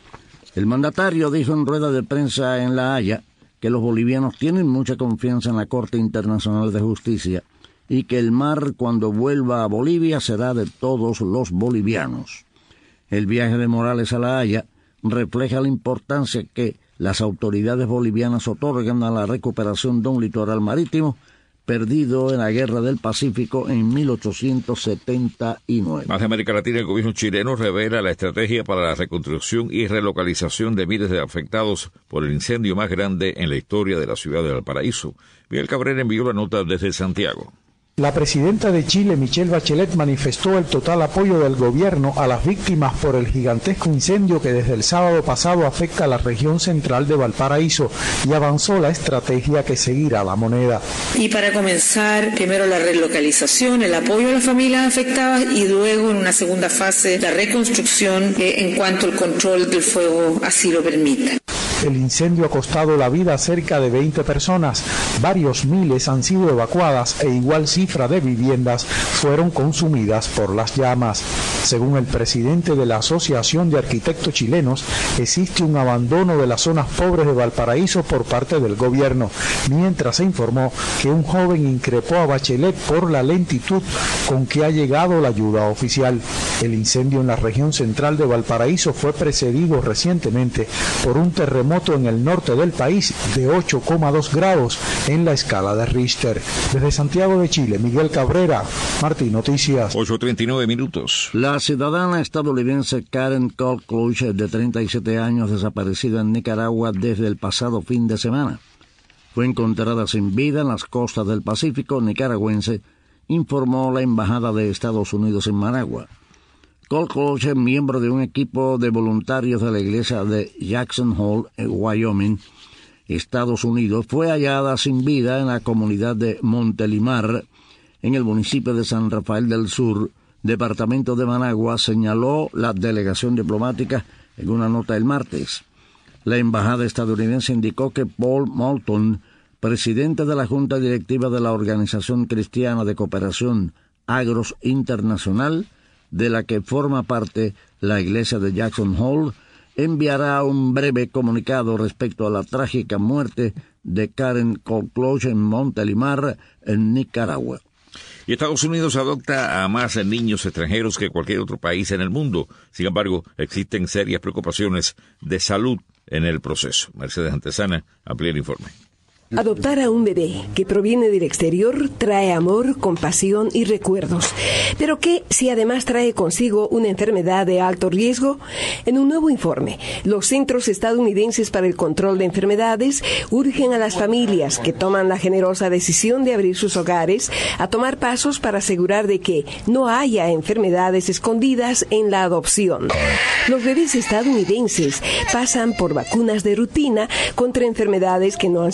S4: El mandatario dijo en rueda de prensa en La Haya que los bolivianos tienen mucha confianza en la Corte Internacional de Justicia y que el mar cuando vuelva a Bolivia será de todos los bolivianos. El viaje de Morales a La Haya refleja la importancia que las autoridades bolivianas otorgan a la recuperación de un litoral marítimo perdido en la Guerra del Pacífico en mil ochocientos setenta y nueve.
S3: Más de América Latina, el gobierno chileno revela la estrategia para la reconstrucción y relocalización de miles de afectados por el incendio más grande en la historia de la ciudad de Valparaíso. Miguel Cabrera envió la nota desde Santiago.
S11: La presidenta de Chile, Michelle Bachelet, manifestó el total apoyo del gobierno a las víctimas por el gigantesco incendio que desde el sábado pasado afecta a la región central de Valparaíso y avanzó la estrategia que seguirá la moneda.
S15: Y para comenzar, primero la relocalización, el apoyo a las familias afectadas y luego en una segunda fase la reconstrucción eh, en cuanto el control del fuego así lo permita.
S11: El incendio ha costado la vida a cerca de veinte personas, varios miles han sido evacuadas e igual cifra de viviendas fueron consumidas por las llamas. Según el presidente de la Asociación de Arquitectos Chilenos, existe un abandono de las zonas pobres de Valparaíso por parte del gobierno, mientras se informó que un joven increpó a Bachelet por la lentitud con que ha llegado la ayuda oficial. El incendio en la región central de Valparaíso fue precedido recientemente por un terremoto en el norte del país de ocho coma dos grados en la escala de Richter. Desde Santiago de Chile, Miguel Cabrera, Martín Noticias.
S3: ocho treinta y nueve minutos.
S4: La ciudadana estadounidense Karen Colcluch, de treinta y siete años, desaparecida en Nicaragua desde el pasado fin de semana, fue encontrada sin vida en las costas del Pacífico nicaragüense, informó la Embajada de Estados Unidos en Managua. Colcluch, miembro de un equipo de voluntarios de la iglesia de Jackson Hole, en Wyoming, Estados Unidos, fue hallada sin vida en la comunidad de Montelimar, en el municipio de San Rafael del Sur, departamento de Managua, señaló la delegación diplomática en una nota el martes. La embajada estadounidense indicó que Paul Moulton, presidente de la Junta Directiva de la Organización Cristiana de Cooperación Agros Internacional, de la que forma parte la iglesia de Jackson Hole, enviará un breve comunicado respecto a la trágica muerte de Karen Colcluch en Montelimar, en Nicaragua.
S3: Y Estados Unidos adopta a más niños extranjeros que cualquier otro país en el mundo. Sin embargo, existen serias preocupaciones de salud en el proceso. Mercedes Antesana amplía el informe.
S16: Adoptar a un bebé que proviene del exterior trae amor, compasión y recuerdos. ¿Pero qué si además trae consigo una enfermedad de alto riesgo? En un nuevo informe, los Centros Estadounidenses para el Control de Enfermedades urgen a las familias que toman la generosa decisión de abrir sus hogares a tomar pasos para asegurar de que no haya enfermedades escondidas en la adopción. Los bebés estadounidenses pasan por vacunas de rutina contra enfermedades que no han circulado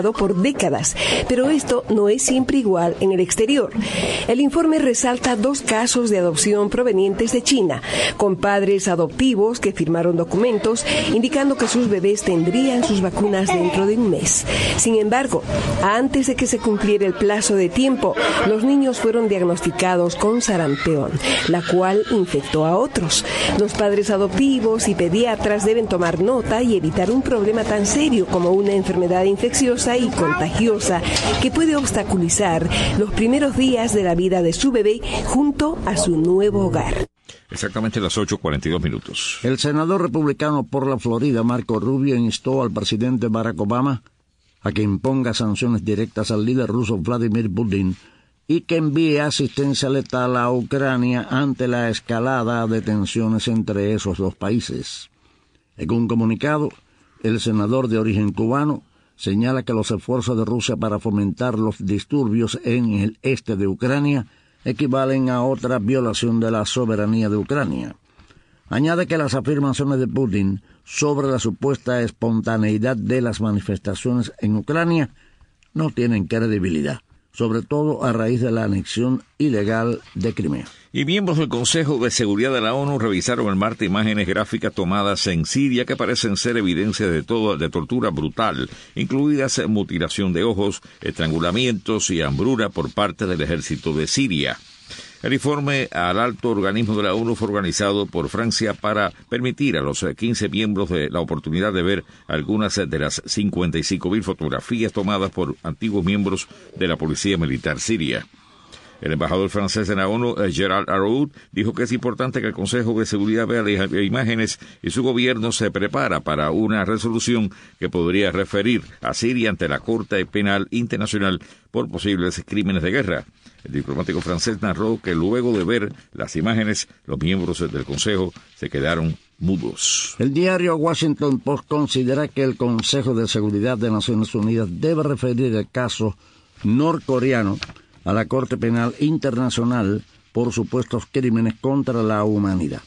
S16: funcionado por décadas, pero esto no es siempre igual en el exterior. El informe resalta dos casos de adopción provenientes de China, con padres adoptivos que firmaron documentos indicando que sus bebés tendrían sus vacunas dentro de un mes. Sin embargo, antes de que se cumpliera el plazo de tiempo, los niños fueron diagnosticados con sarampión, la cual infectó a otros. Los padres adoptivos y pediatras deben tomar nota y evitar un problema tan serio como una enfermedad infecciosa y contagiosa que puede obstaculizar los primeros días de la vida de su bebé junto a su nuevo hogar.
S3: Exactamente las ocho cuarenta y dos minutos.
S4: El senador republicano por la Florida, Marco Rubio, instó al presidente Barack Obama a que imponga sanciones directas al líder ruso Vladimir Putin y que envíe asistencia letal a Ucrania ante la escalada de tensiones entre esos dos países. En un comunicado, el senador de origen cubano señala que los esfuerzos de Rusia para fomentar los disturbios en el este de Ucrania equivalen a otra violación de la soberanía de Ucrania. Añade que las afirmaciones de Putin sobre la supuesta espontaneidad de las manifestaciones en Ucrania no tienen credibilidad, sobre todo a raíz de la anexión ilegal de Crimea.
S3: Y miembros del Consejo de Seguridad de la ONU revisaron el martes imágenes gráficas tomadas en Siria que parecen ser evidencia de todo, de tortura brutal, incluidas mutilación de ojos, estrangulamientos y hambruna por parte del ejército de Siria. El informe al alto organismo de la ONU fue organizado por Francia para permitir a los quince miembros de la oportunidad de ver algunas de las cincuenta y cinco mil fotografías tomadas por antiguos miembros de la policía militar siria. El embajador francés en la ONU, Gerald Araud, dijo que es importante que el Consejo de Seguridad vea las imágenes y su gobierno se prepara para una resolución que podría referir a Siria ante la Corte Penal Internacional por posibles crímenes de guerra. El diplomático francés narró que luego de ver las imágenes, los miembros del Consejo se quedaron mudos.
S4: El diario Washington Post considera que el Consejo de Seguridad de Naciones Unidas debe referir el caso norcoreano a la Corte Penal Internacional por supuestos crímenes contra la humanidad.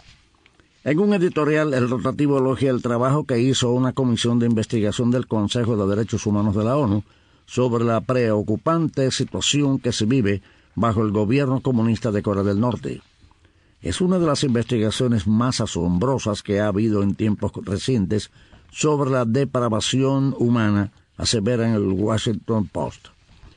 S4: En un editorial, el rotativo elogia el trabajo que hizo una comisión de investigación del Consejo de Derechos Humanos de la ONU sobre la preocupante situación que se vive bajo el gobierno comunista de Corea del Norte. Es una de las investigaciones más asombrosas que ha habido en tiempos recientes sobre la depravación humana, asevera en el Washington Post.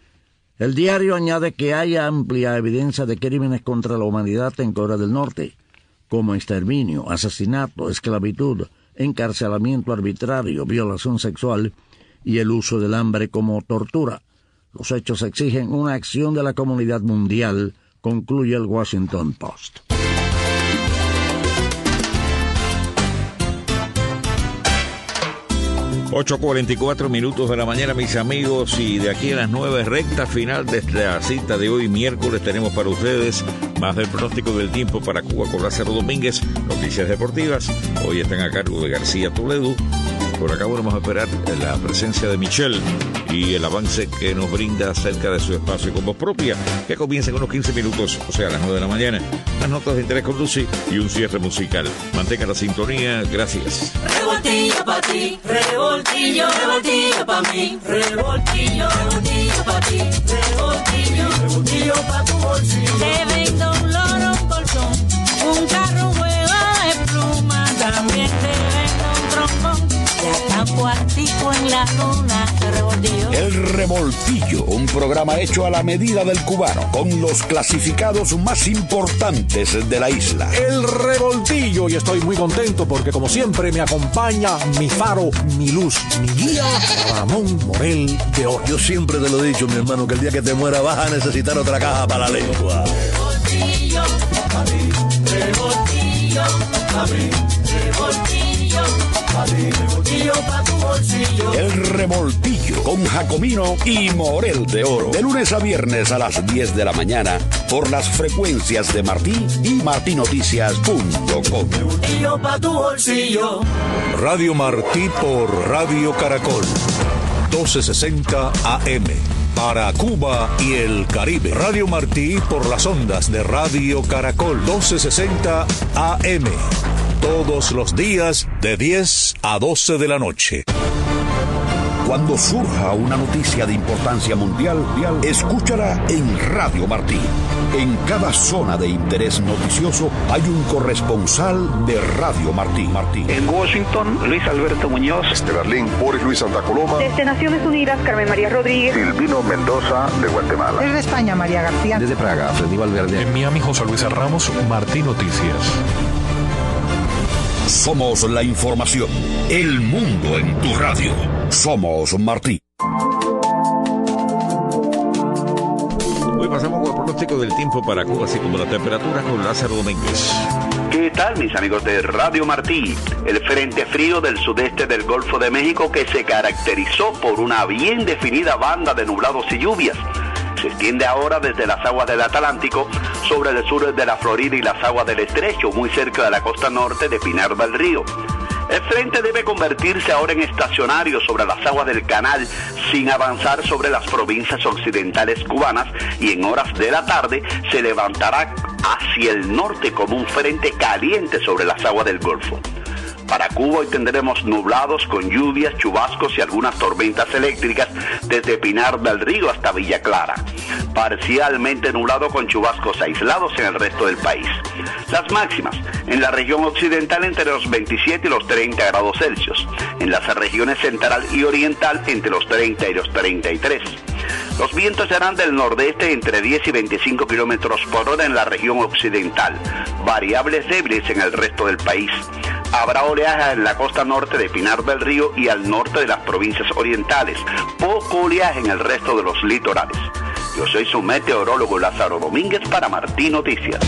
S4: El diario añade que hay amplia evidencia de crímenes contra la humanidad en Corea del Norte, como exterminio, asesinato, esclavitud, encarcelamiento arbitrario, violación sexual y el uso del hambre como tortura. Los hechos exigen una acción de la comunidad mundial, concluye el Washington Post.
S3: ocho cuarenta y cuatro minutos de la mañana, mis amigos, y de aquí a las nueve, recta final de la cita de hoy, miércoles, tenemos para ustedes más del pronóstico del tiempo para Cuba con Lázaro Domínguez, noticias deportivas. Hoy están a cargo de García Toledo. Por acá vamos a esperar la presencia de Michelle y el avance que nos brinda acerca de su espacio con voz propia, que comienza en unos quince minutos, o sea, a las nueve de la mañana. Las notas de interés con Lucy y un cierre musical. Mantenga la sintonía. Gracias.
S2: Revoltillo pa' ti, revoltillo, revoltillo pa' mí, revoltillo, revoltillo pa' ti, revoltillo, revoltillo pa' tu bolsillo. Te vendo un loro, un colchón, un carro, un juego de pluma, también te vendo un trombón. En la luna, el revoltillo.
S1: El Revoltillo, un programa hecho a la medida del cubano, con los clasificados más importantes de la isla.
S11: El Revoltillo, y estoy muy contento porque como siempre me acompaña mi faro, mi luz, mi guía, Ramón Morel de Oro.
S5: Yo siempre te lo he dicho, mi hermano, que el día que te muera vas a necesitar otra caja para la lengua.
S2: Revoltillo, a mí, revoltillo, a mí, revoltillo, a mí, revoltillo pa' tu bolsillo.
S1: El Revoltillo con Jacomino y Morel de Oro. De lunes a viernes a las diez de la mañana por las frecuencias de Martí y martinoticias punto com.
S2: Revoltillo pa' tu bolsillo.
S17: Radio Martí por Radio Caracol. doce sesenta A M. Para Cuba y el Caribe. Radio Martí por las ondas de Radio Caracol. doce sesenta A M. Todos los días de diez a doce de la noche.
S1: Cuando surja una noticia de importancia mundial, escúchala en Radio Martí. En cada zona de interés noticioso hay un corresponsal de Radio Martí. Martí.
S23: En Washington, Luis Alberto Muñoz.
S18: Desde Berlín, Boris Luis Santa Coloma.
S19: Desde Naciones Unidas, Carmen María Rodríguez.
S18: Silvino Mendoza, de Guatemala.
S19: Desde España, María García.
S20: Desde Praga, Freddy Valverde.
S21: En Miami, José Luis Ramos, Martí Noticias.
S1: Somos la información, el mundo en tu radio. Somos Martí.
S3: Hoy pasamos con el pronóstico del tiempo para Cuba, así como la temperatura, con Lázaro Domínguez.
S23: ¿Qué tal, mis amigos de Radio Martí? El frente frío del sudeste del Golfo de México, que se caracterizó por una bien definida banda de nublados y lluvias, se extiende ahora desde las aguas del Atlántico sobre el sur de la Florida y las aguas del Estrecho, muy cerca de la costa norte de Pinar del Río. El frente debe convertirse ahora en estacionario sobre las aguas del canal, sin avanzar sobre las provincias occidentales cubanas, y en horas de la tarde se levantará hacia el norte como un frente caliente sobre las aguas del Golfo. Para Cuba hoy tendremos nublados con lluvias, chubascos y algunas tormentas eléctricas desde Pinar del Río hasta Villa Clara. Parcialmente nublado con chubascos aislados en el resto del país. Las máximas en la región occidental entre los veintisiete y los treinta grados Celsius. En las regiones central y oriental entre los treinta y los treinta y tres. Los vientos serán del nordeste entre diez y veinticinco kilómetros por hora en la región occidental. Variables débiles en el resto del país. Habrá oleaje en la costa norte de Pinar del Río y al norte de las provincias orientales. Poco oleaje en el resto de los litorales. Yo soy su meteorólogo Lázaro Domínguez para Martí Noticias.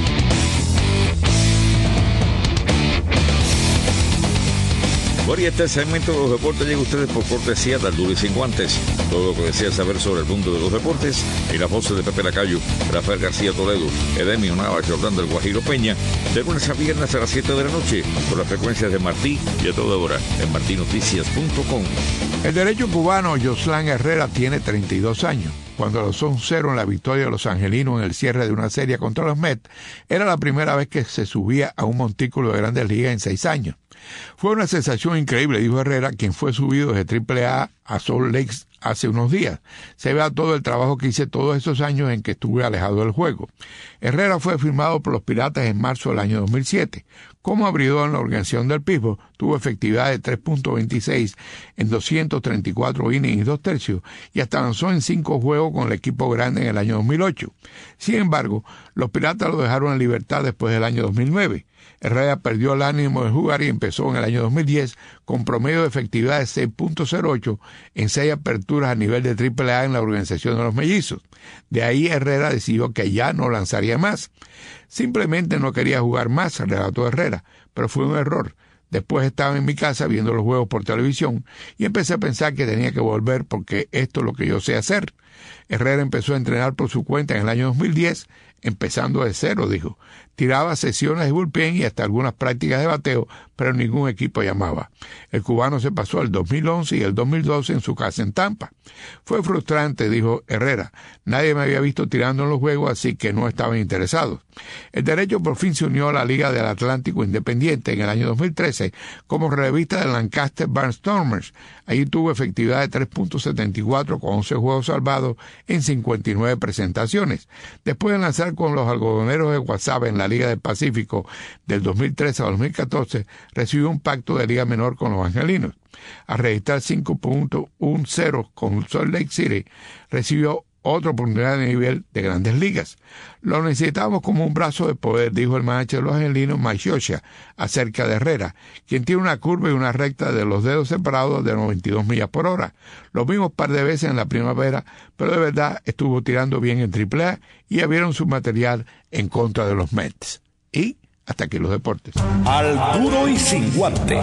S3: Bueno, y este segmento de los deportes llega a ustedes por cortesía de Duro y Sin Guantes. Todo lo que desea saber sobre el mundo de los deportes y las voces de Pepe Lacayo, Rafael García Toledo, Edemio Navas y Orlando El Guajiro Peña, de lunes a viernes a las siete de la noche, por las frecuencias de Martí y a toda hora en martí noticias punto com.
S24: El derecho cubano Yoslán Herrera tiene treinta y dos años. Cuando los son cero en la victoria de los angelinos en el cierre de una serie contra los Mets, era la primera vez que se subía a un montículo de Grandes Ligas en seis años. Fue una sensación increíble, dijo Herrera, quien fue subido desde Triple A a Salt Lake hace unos días. Se vea todo el trabajo que hice todos esos años en que estuve alejado del juego. Herrera fue firmado por los Piratas en marzo del año dos mil siete. Como abridor en la organización del Pittsburgh, tuvo efectividad de tres punto veintiséis en doscientos treinta y cuatro innings y dos tercios y hasta lanzó en cinco juegos con el equipo grande en el año dos mil ocho. Sin embargo, los Piratas lo dejaron en libertad después del año dos mil nueve. Herrera perdió el ánimo de jugar y empezó en el año dos mil diez con promedio de efectividad de seis punto cero ocho en seis aperturas a nivel de Triple A en la organización de los Mellizos. De ahí Herrera decidió que ya no lanzaría más. Simplemente no quería jugar más, relató Herrera, pero fue un error. Después estaba en mi casa viendo los juegos por televisión y empecé a pensar que tenía que volver porque esto es lo que yo sé hacer. Herrera empezó a entrenar por su cuenta en el año dos mil diez, empezando de cero, dijo. Tiraba sesiones de bullpen y hasta algunas prácticas de bateo, pero ningún equipo llamaba. El cubano se pasó el dos mil once y el dos mil doce en su casa en Tampa. Fue frustrante, dijo Herrera. Nadie me había visto tirando en los juegos, así que no estaban interesados. El derecho por fin se unió a la Liga del Atlántico Independiente en el año dos mil trece como relevista de Lancaster Barnstormers. Allí tuvo efectividad de tres punto setenta y cuatro con once juegos salvados en cincuenta y nueve presentaciones. Después de lanzar con los algodoneros de Guasave en la Liga del Pacífico del dos mil trece a dos mil catorce, recibió un pacto de liga menor con los angelinos. Al registrar cinco punto diez con Salt Lake City, recibió otra oportunidad de nivel de Grandes Ligas. Lo necesitamos como un brazo de poder, dijo el manager de los angelinos, Mike Scioscia, acerca de Herrera, quien tiene una curva y una recta de los dedos separados de noventa y dos millas por hora. Lo vimos un par de veces en la primavera, pero de verdad estuvo tirando bien en Triple A y abrieron su material en contra de los Mets. Y hasta aquí los deportes.
S1: Al duro y sin guante.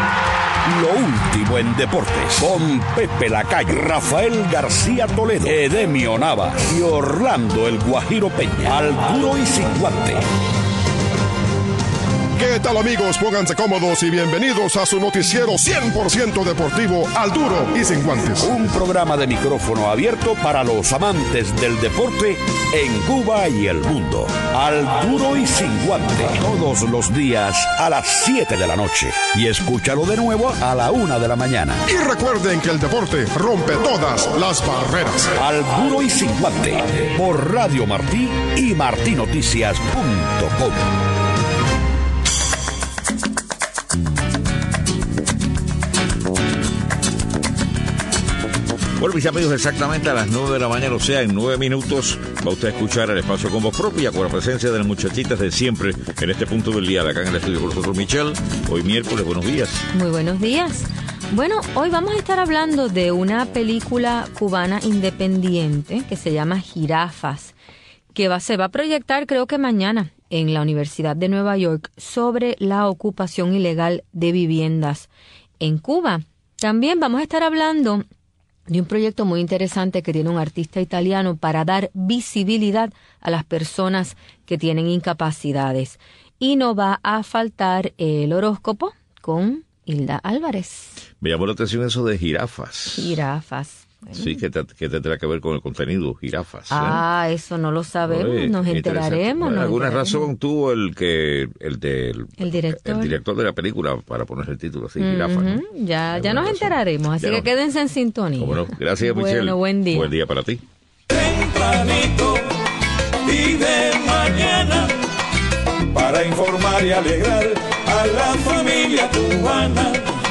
S1: Lo último en deportes con Pepe Lacayo, Rafael García Toledo, Edemio Navas y Orlando El Guajiro Peña. Al duro y sin guante.
S6: ¿Qué tal, amigos? Pónganse cómodos y bienvenidos a su noticiero cien por ciento deportivo Al Duro y Sin Guantes.
S1: Un programa de micrófono abierto para los amantes del deporte en Cuba y el mundo. Al Duro y Sin Guantes, todos los días a las siete de la noche. Y escúchalo de nuevo a la una de la mañana.
S6: Y recuerden que el deporte rompe todas las barreras.
S1: Al Duro y Sin Guantes, por Radio Martí y martí noticias punto com.
S3: Bueno, mis amigos, exactamente a las nueve de la mañana, o sea, en nueve minutos, va usted a escuchar el espacio con voz propia, con la presencia de las muchachitas de siempre en este punto del día, acá en el estudio con nosotros, Michelle. Hoy miércoles, buenos días.
S7: Muy buenos días. Bueno, hoy vamos a estar hablando de una película cubana independiente que se llama Jirafas, que va, se va a proyectar creo que mañana en la Universidad de Nueva York sobre la ocupación ilegal de viviendas en Cuba. También vamos a estar hablando de un proyecto muy interesante que tiene un artista italiano para dar visibilidad a las personas que tienen incapacidades. Y no va a faltar el horóscopo con Hilda Álvarez.
S3: Me llamó la atención eso de jirafas.
S7: Jirafas. Bueno.
S3: Sí, que, te, que tendrá que ver con el contenido, jirafas.
S7: Ah, ¿eh? Eso no lo sabemos, Oye, nos enteraremos.
S3: Bueno,
S7: nos
S3: alguna
S7: enteraremos.
S3: razón tuvo el que el, del,
S7: el, director.
S3: el director de la película para poner el título así,
S7: uh-huh.
S3: jirafas, ¿no?
S7: Ya, ya nos razón. enteraremos, así ya que no. quédense en sintonía.
S3: Bueno, gracias, Michelle.
S7: Bueno, buen día.
S3: Buen día para ti.
S2: Tempranito y de mañana, para informar y alegrar a la familia cubana.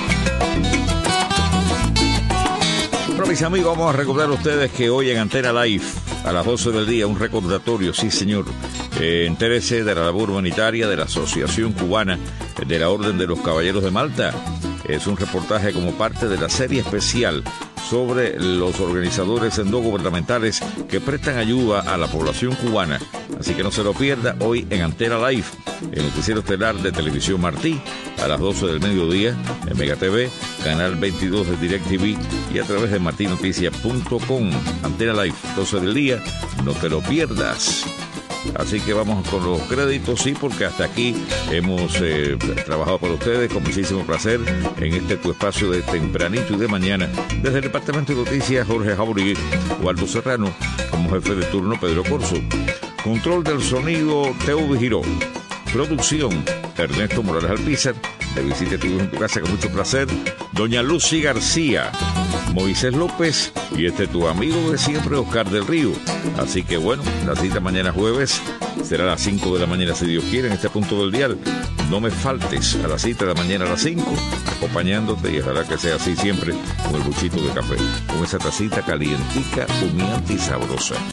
S3: Bueno, mis amigos, vamos a recordar a ustedes que hoy en Antena Live, a las doce del día, un recordatorio, sí señor, eh, entérese de la labor humanitaria de la Asociación Cubana de la Orden de los Caballeros de Malta. Es un reportaje como parte de la serie especial sobre los organizadores no gubernamentales que prestan ayuda a la población cubana. Así que no se lo pierda hoy en Antena Live, el noticiero estelar de Televisión Martí, a las doce del mediodía, en Mega T V, canal veintidós de DirecTV y a través de martí noticias punto com. Antena Live, doce del día, no te lo pierdas. Así que vamos con los créditos, sí, porque hasta aquí hemos eh, trabajado para ustedes con muchísimo placer en este tu espacio de tempranito y de mañana. Desde el Departamento de Noticias, Jorge Jauregui, Waldo Serrano, como jefe de turno, Pedro Corso. Control del sonido, Teo Vigiró. Producción, Ernesto Morales Alpizar. De visita estuvimos en tu casa con mucho placer. Doña Lucy García, Moisés López y este tu amigo de siempre, Oscar del Río. Así que bueno, la cita mañana jueves será a las cinco de la mañana, si Dios quiere, en este punto del dial. No me faltes a la cita de la mañana a las cinco, acompañándote, y ojalá que sea así siempre, con el buchito de café, con esa tacita calientica, humeante y sabrosa.